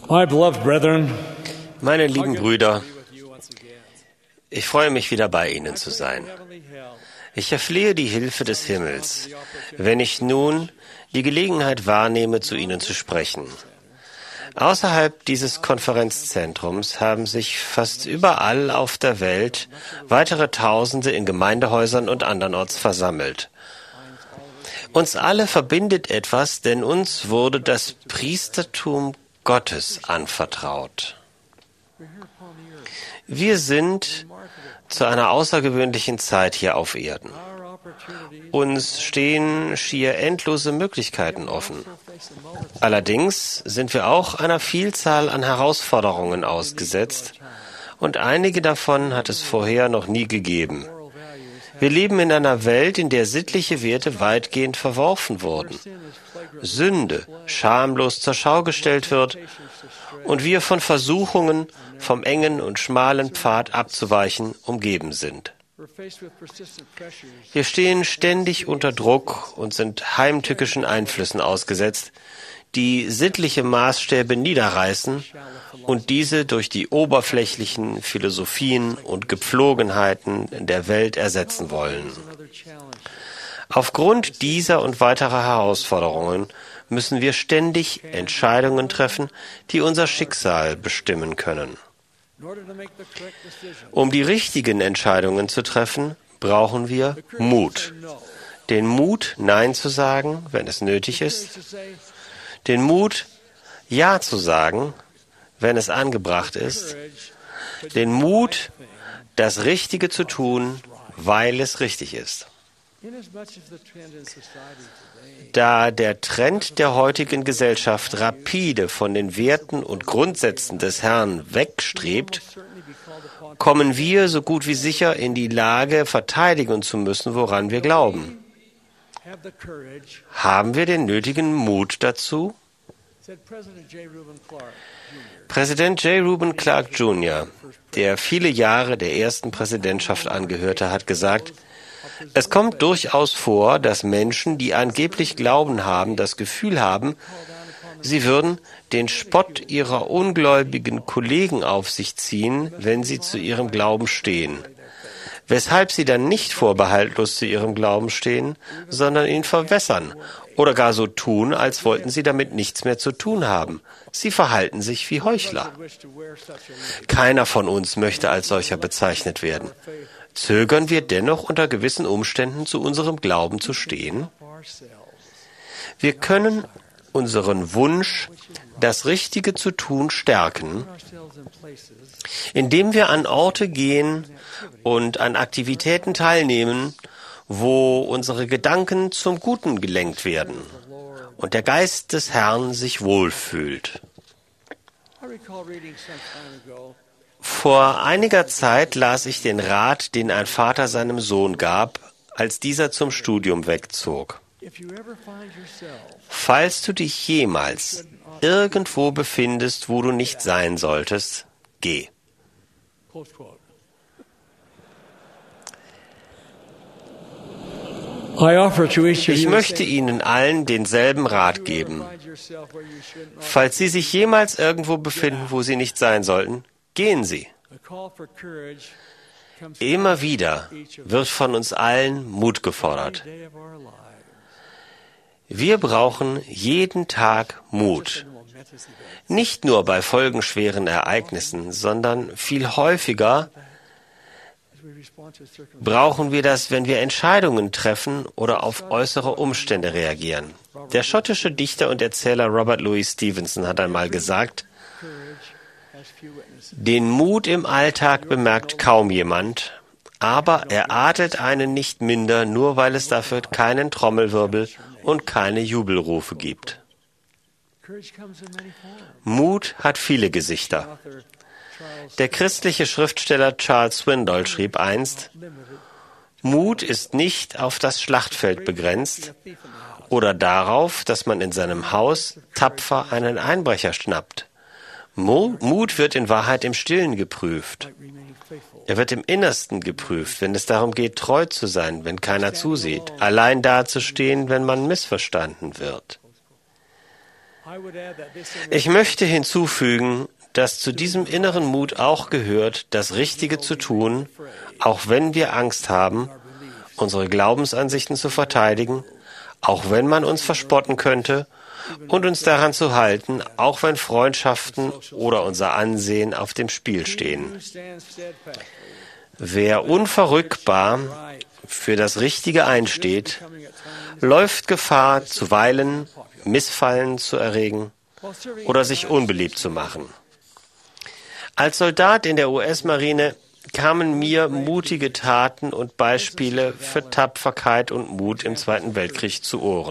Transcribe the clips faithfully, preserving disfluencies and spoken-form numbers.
My beloved brethren, Meine lieben Brüder, ich freue mich wieder bei Ihnen zu sein. Ich erflehe die Hilfe des Himmels, wenn ich nun die Gelegenheit wahrnehme, zu Ihnen zu sprechen. Außerhalb dieses Konferenzzentrums haben sich fast überall auf der Welt weitere Tausende in Gemeindehäusern und andernorts versammelt. Uns alle verbindet etwas, denn uns wurde das Priestertum Gottes anvertraut. Wir sind zu einer außergewöhnlichen Zeit hier auf Erden. Uns stehen schier endlose Möglichkeiten offen. Allerdings sind wir auch einer Vielzahl an Herausforderungen ausgesetzt, und einige davon hat es vorher noch nie gegeben. Wir leben in einer Welt, in der sittliche Werte weitgehend verworfen wurden, Sünde schamlos zur Schau gestellt wird und wir von Versuchungen, vom engen und schmalen Pfad abzuweichen, umgeben sind. Wir stehen ständig unter Druck und sind heimtückischen Einflüssen ausgesetzt, die sittliche Maßstäbe niederreißen und diese durch die oberflächlichen Philosophien und Gepflogenheiten der Welt ersetzen wollen. Aufgrund dieser und weiterer Herausforderungen müssen wir ständig Entscheidungen treffen, die unser Schicksal bestimmen können. Um die richtigen Entscheidungen zu treffen, brauchen wir Mut. Den Mut, Nein zu sagen, wenn es nötig ist. Den Mut, Ja zu sagen, wenn es angebracht ist. Den Mut, das Richtige zu tun, weil es richtig ist. Da der Trend der heutigen Gesellschaft rapide von den Werten und Grundsätzen des Herrn wegstrebt, kommen wir so gut wie sicher in die Lage, verteidigen zu müssen, woran wir glauben. Haben wir den nötigen Mut dazu? Präsident J. Reuben Clark Junior, der viele Jahre der ersten Präsidentschaft angehörte, hat gesagt, es kommt durchaus vor, dass Menschen, die angeblich Glauben haben, das Gefühl haben, sie würden den Spott ihrer ungläubigen Kollegen auf sich ziehen, wenn sie zu ihrem Glauben stehen. Weshalb sie dann nicht vorbehaltlos zu ihrem Glauben stehen, sondern ihn verwässern oder gar so tun, als wollten sie damit nichts mehr zu tun haben. Sie verhalten sich wie Heuchler. Keiner von uns möchte als solcher bezeichnet werden. Zögern wir dennoch unter gewissen Umständen zu unserem Glauben zu stehen? Wir können unseren Wunsch, das Richtige zu tun, stärken, indem wir an Orte gehen und an Aktivitäten teilnehmen, wo unsere Gedanken zum Guten gelenkt werden und der Geist des Herrn sich wohlfühlt. Vor einiger Zeit las ich den Rat, den ein Vater seinem Sohn gab, als dieser zum Studium wegzog. Falls du dich jemals irgendwo befindest, wo du nicht sein solltest, geh. Ich möchte Ihnen allen denselben Rat geben. Falls Sie sich jemals irgendwo befinden, wo Sie nicht sein sollten, gehen Sie. Immer wieder wird von uns allen Mut gefordert. Wir brauchen jeden Tag Mut. Nicht nur bei folgenschweren Ereignissen, sondern viel häufiger brauchen wir das, wenn wir Entscheidungen treffen oder auf äußere Umstände reagieren. Der schottische Dichter und Erzähler Robert Louis Stevenson hat einmal gesagt, den Mut im Alltag bemerkt kaum jemand, aber er adelt einen nicht minder, nur weil es dafür keinen Trommelwirbel und keine Jubelrufe gibt. Mut hat viele Gesichter. Der christliche Schriftsteller Charles Swindoll schrieb einst, Mut ist nicht auf das Schlachtfeld begrenzt oder darauf, dass man in seinem Haus tapfer einen Einbrecher schnappt. Mut wird in Wahrheit im Stillen geprüft. Er wird im Innersten geprüft, wenn es darum geht, treu zu sein, wenn keiner zusieht, allein dazustehen, wenn man missverstanden wird. Ich möchte hinzufügen, dass zu diesem inneren Mut auch gehört, das Richtige zu tun, auch wenn wir Angst haben, unsere Glaubensansichten zu verteidigen, auch wenn man uns verspotten könnte, und uns daran zu halten, auch wenn Freundschaften oder unser Ansehen auf dem Spiel stehen. Wer unverrückbar für das Richtige einsteht, läuft Gefahr, zuweilen Missfallen zu erregen oder sich unbeliebt zu machen. Als Soldat in der U S-Marine kamen mir mutige Taten und Beispiele für Tapferkeit und Mut im Zweiten Weltkrieg zu Ohren.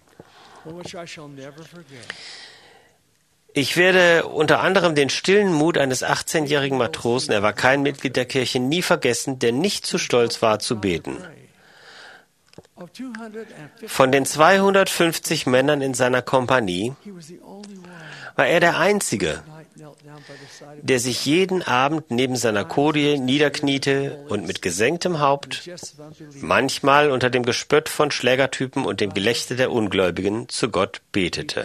Ich werde unter anderem den stillen Mut eines achtzehnjährigen Matrosen, er war kein Mitglied der Kirche, nie vergessen, der nicht zu stolz war zu beten. Von den zweihundertfünfzig Männern in seiner Kompanie war er der Einzige, der sich jeden Abend neben seiner Kodie niederkniete und mit gesenktem Haupt, manchmal unter dem Gespött von Schlägertypen und dem Gelächter der Ungläubigen, zu Gott betete.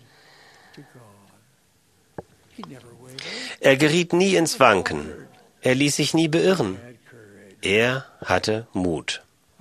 Er geriet nie ins Wanken, er ließ sich nie beirren, er hatte Mut.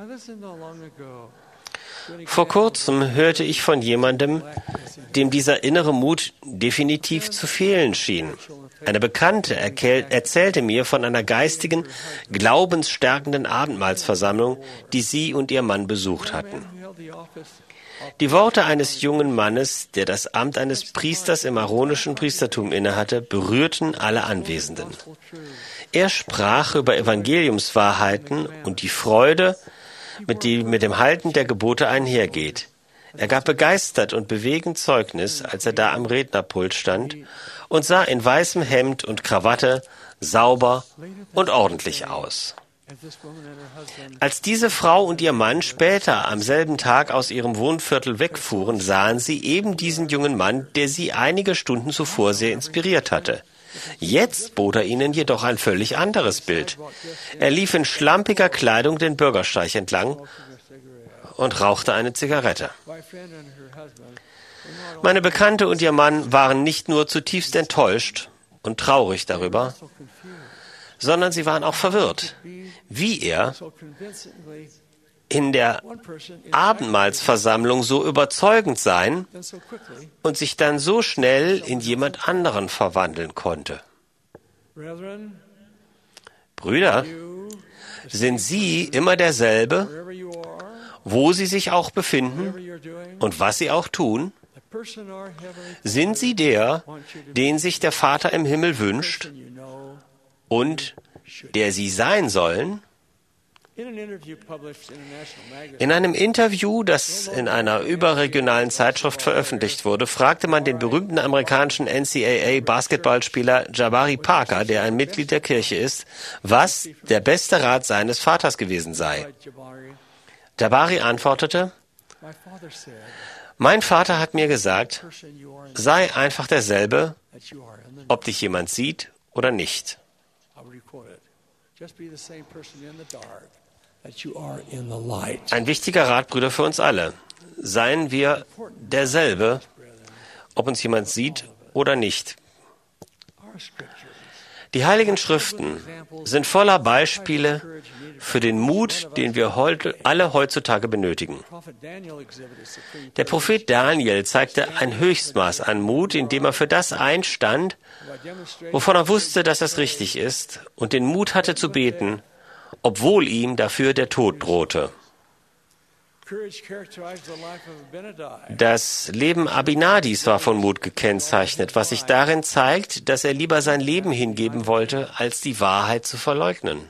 Vor kurzem hörte ich von jemandem, dem dieser innere Mut definitiv zu fehlen schien. Eine Bekannte erzählte mir von einer geistigen, glaubensstärkenden Abendmahlsversammlung, die sie und ihr Mann besucht hatten. Die Worte eines jungen Mannes, der das Amt eines Priesters im aaronischen Priestertum innehatte, berührten alle Anwesenden. Er sprach über Evangeliumswahrheiten und die Freude, mit die mit dem Halten der Gebote einhergeht. Er gab begeistert und bewegend Zeugnis, als er da am Rednerpult stand und sah in weißem Hemd und Krawatte sauber und ordentlich aus. Als diese Frau und ihr Mann später am selben Tag aus ihrem Wohnviertel wegfuhren, sahen sie eben diesen jungen Mann, der sie einige Stunden zuvor sehr inspiriert hatte. Jetzt bot er ihnen jedoch ein völlig anderes Bild. Er lief in schlampiger Kleidung den Bürgersteig entlang und rauchte eine Zigarette. Meine Bekannte und ihr Mann waren nicht nur zutiefst enttäuscht und traurig darüber, sondern sie waren auch verwirrt, wie er in der Abendmahlsversammlung so überzeugend sein und sich dann so schnell in jemand anderen verwandeln konnte. Brüder, sind Sie immer derselbe, wo Sie sich auch befinden und was Sie auch tun? Sind Sie der, den sich der Vater im Himmel wünscht und der Sie sein sollen? In einem Interview, das in einer überregionalen Zeitschrift veröffentlicht wurde, fragte man den berühmten amerikanischen N C A A-Basketballspieler Jabari Parker, der ein Mitglied der Kirche ist, was der beste Rat seines Vaters gewesen sei. Jabari antwortete: Mein Vater hat mir gesagt, sei einfach derselbe, ob dich jemand sieht oder nicht. Ein wichtiger Rat, Brüder, für uns alle. Seien wir derselbe, ob uns jemand sieht oder nicht. Die Heiligen Schriften sind voller Beispiele für den Mut, den wir heute, alle heutzutage benötigen. Der Prophet Daniel zeigte ein Höchstmaß an Mut, indem er für das einstand, wovon er wusste, dass es richtig ist, und den Mut hatte zu beten, obwohl ihm dafür der Tod drohte. Das Leben Abinadis war von Mut gekennzeichnet, was sich darin zeigt, dass er lieber sein Leben hingeben wollte, als die Wahrheit zu verleugnen.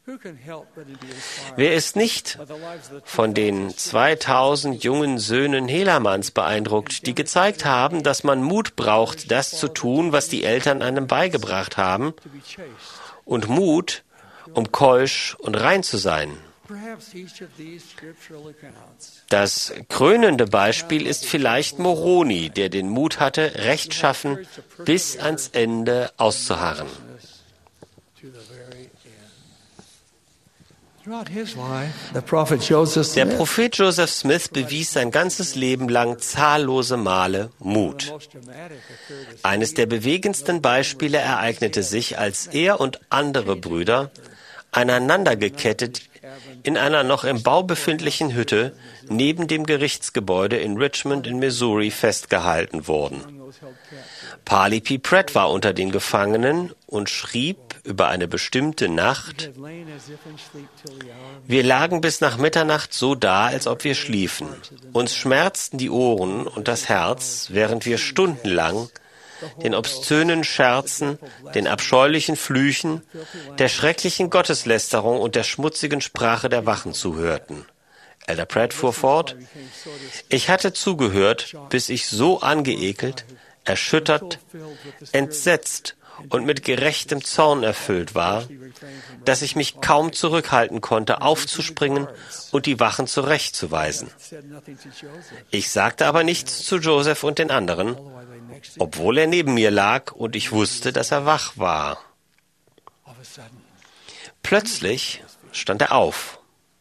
Wer ist nicht von den zweitausend jungen Söhnen Helamans beeindruckt, die gezeigt haben, dass man Mut braucht, das zu tun, was die Eltern einem beigebracht haben, und Mut, um keusch und rein zu sein? Das krönende Beispiel ist vielleicht Moroni, der den Mut hatte, rechtschaffen bis ans Ende auszuharren. Der Prophet Joseph Smith bewies sein ganzes Leben lang zahllose Male Mut. Eines der bewegendsten Beispiele ereignete sich, als er und andere Brüder aneinander gekettet in einer noch im Bau befindlichen Hütte neben dem Gerichtsgebäude in Richmond in Missouri festgehalten wurden. Parley P. Pratt war unter den Gefangenen und schrieb über eine bestimmte Nacht: Wir lagen bis nach Mitternacht so da, als ob wir schliefen. Uns schmerzten die Ohren und das Herz, während wir stundenlang den obszönen Scherzen, den abscheulichen Flüchen, der schrecklichen Gotteslästerung und der schmutzigen Sprache der Wachen zuhörten. Elder Pratt fuhr fort: Ich hatte zugehört, bis ich so angeekelt, erschüttert, entsetzt und mit gerechtem Zorn erfüllt war, dass ich mich kaum zurückhalten konnte, aufzuspringen und die Wachen zurechtzuweisen. Ich sagte aber nichts zu Joseph und den anderen, obwohl er neben mir lag und ich wusste, dass er wach war. Plötzlich stand er auf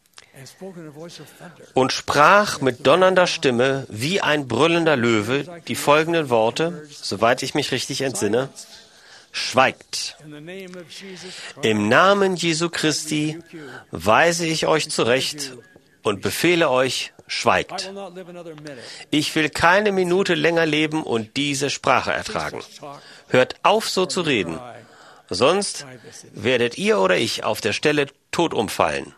und sprach mit donnernder Stimme wie ein brüllender Löwe die folgenden Worte, soweit ich mich richtig entsinne: Schweigt! Im Namen Jesu Christi weise ich euch zurecht und befehle euch, schweigt! Ich will keine Minute länger leben und diese Sprache ertragen. Hört auf, so zu reden, sonst werdet ihr oder ich auf der Stelle tot umfallen.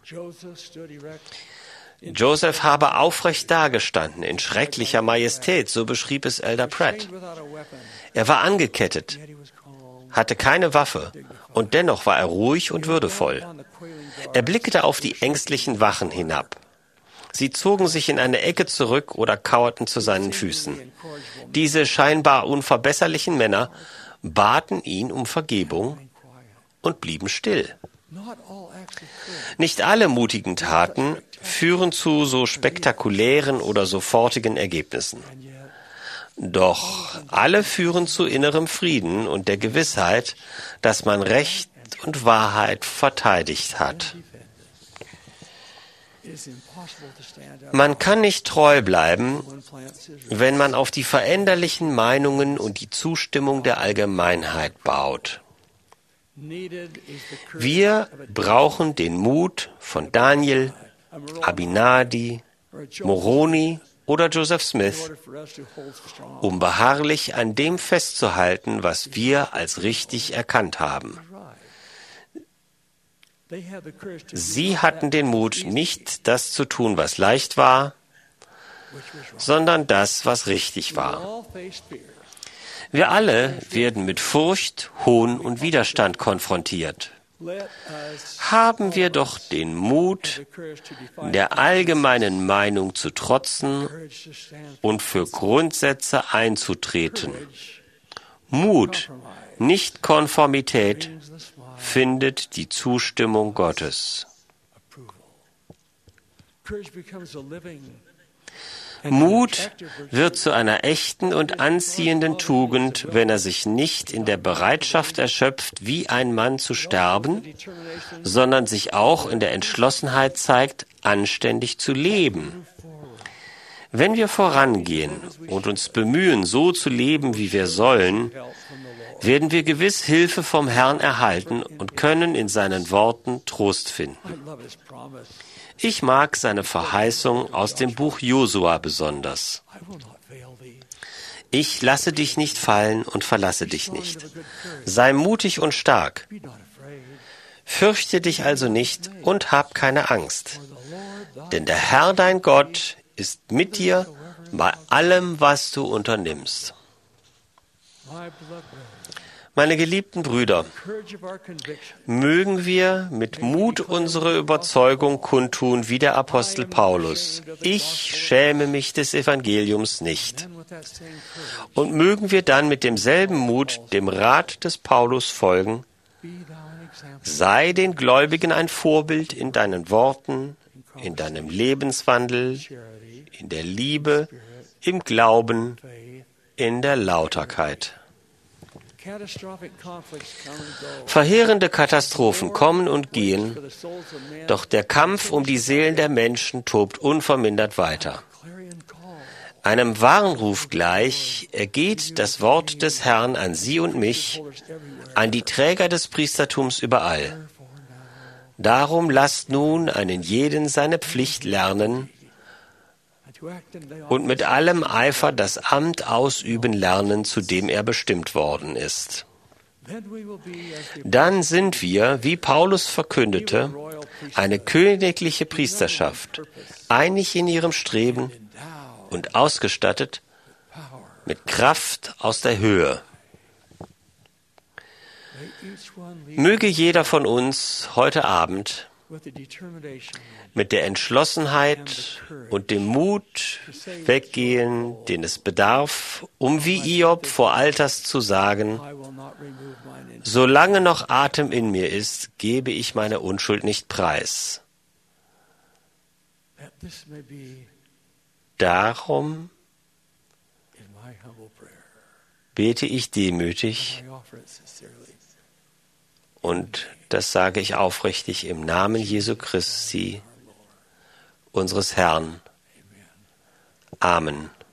Joseph habe aufrecht dagestanden, in schrecklicher Majestät, so beschrieb es Elder Pratt. Er war angekettet, hatte keine Waffe, und dennoch war er ruhig und würdevoll. Er blickte auf die ängstlichen Wachen hinab. Sie zogen sich in eine Ecke zurück oder kauerten zu seinen Füßen. Diese scheinbar unverbesserlichen Männer baten ihn um Vergebung und blieben still. Nicht alle mutigen Taten führen zu so spektakulären oder sofortigen Ergebnissen. Doch alle führen zu innerem Frieden und der Gewissheit, dass man Recht und Wahrheit verteidigt hat. Man kann nicht treu bleiben, wenn man auf die veränderlichen Meinungen und die Zustimmung der Allgemeinheit baut. Wir brauchen den Mut von Daniel, Abinadi, Moroni oder Joseph Smith, um beharrlich an dem festzuhalten, was wir als richtig erkannt haben. Sie hatten den Mut, nicht das zu tun, was leicht war, sondern das, was richtig war. Wir alle werden mit Furcht, Hohn und Widerstand konfrontiert. Haben wir doch den Mut, der allgemeinen Meinung zu trotzen und für Grundsätze einzutreten. Mut, nicht Konformität, findet die Zustimmung Gottes. Mut wird zu einer echten und anziehenden Tugend, wenn er sich nicht in der Bereitschaft erschöpft, wie ein Mann zu sterben, sondern sich auch in der Entschlossenheit zeigt, anständig zu leben. Wenn wir vorangehen und uns bemühen, so zu leben, wie wir sollen, werden wir gewiss Hilfe vom Herrn erhalten und können in seinen Worten Trost finden. Ich mag seine Verheißung aus dem Buch Josua besonders. Ich lasse dich nicht fallen und verlasse dich nicht. Sei mutig und stark. Fürchte dich also nicht und hab keine Angst. Denn der Herr dein Gott ist mit dir bei allem, was du unternimmst. Meine geliebten Brüder, mögen wir mit Mut unsere Überzeugung kundtun wie der Apostel Paulus. Ich schäme mich des Evangeliums nicht. Und mögen wir dann mit demselben Mut dem Rat des Paulus folgen. Sei den Gläubigen ein Vorbild in deinen Worten, in deinem Lebenswandel, in der Liebe, im Glauben, in der Lauterkeit. Verheerende Katastrophen kommen und gehen, doch der Kampf um die Seelen der Menschen tobt unvermindert weiter. Einem Warnruf gleich ergeht das Wort des Herrn an Sie und mich, an die Träger des Priestertums überall. Darum lasst nun einen jeden seine Pflicht lernen und mit allem Eifer das Amt ausüben lernen, zu dem er bestimmt worden ist. Dann sind wir, wie Paulus verkündete, eine königliche Priesterschaft, einig in ihrem Streben und ausgestattet mit Kraft aus der Höhe. Möge jeder von uns heute Abend mit der Entschlossenheit und dem Mut weggehen, den es bedarf, um wie Hiob vor Alters zu sagen: Solange noch Atem in mir ist, gebe ich meine Unschuld nicht preis. Darum bete ich demütig, und das sage ich aufrichtig im Namen Jesu Christi, unseres Herrn. Amen.